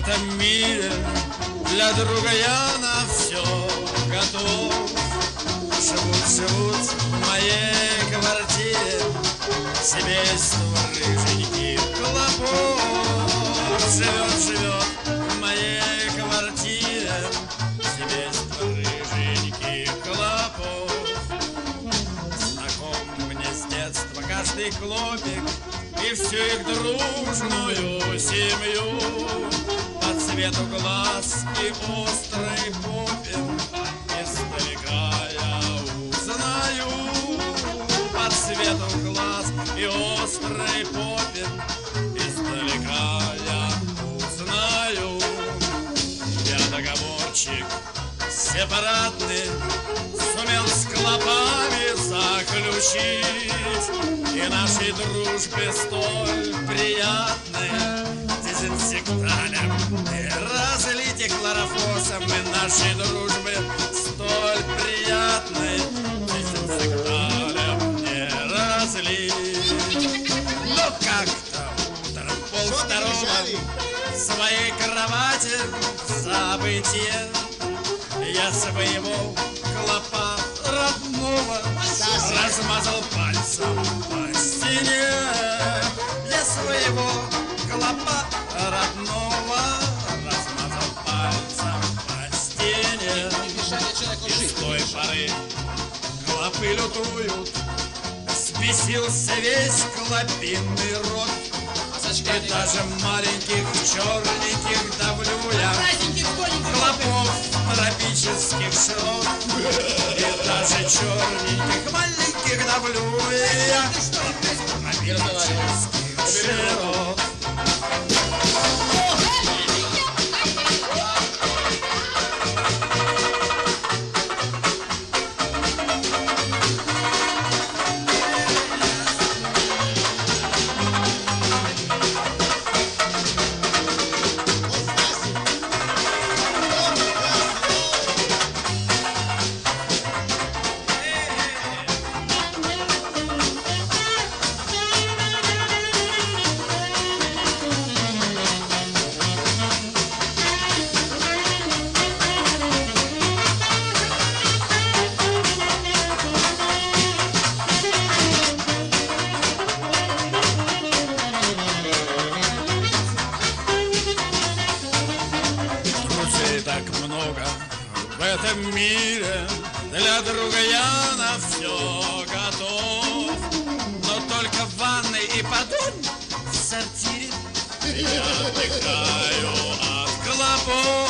этом мире для друга я на все готов. Живут в моей квартире семейство рыженьких клопов. Живет в моей квартире семейство рыженьких клопов. Знаком мне с детства каждый клопик и всю их дружную семью. По цвету глаз и острой попе издалека я узнаю. По цвету глаз и острой попе издалека я узнаю. Я договорчик сепаратный сумел с клопами заключить, и нашей дружбе столь приятной дезинсекталем и разлить и хлорофосом, и нашей дружбе столь приятной дезинсекталем не разлить. Но как-то утром полвторого в своей кровати забытье я своего клопа родного размазал пальцем по стене. Я своего клопа родного размазал пальцем по стене. И с той поры клопы лютуют, взбесился весь клопиный род. И даже маленьких черненьких давлю я клопов тропических широт. И даже черненьких маленьких давлю я тропических широт. Так много в этом мире, для друга я на все готов. Но только в ванной и потом в сортире я отдыхаю от клопов.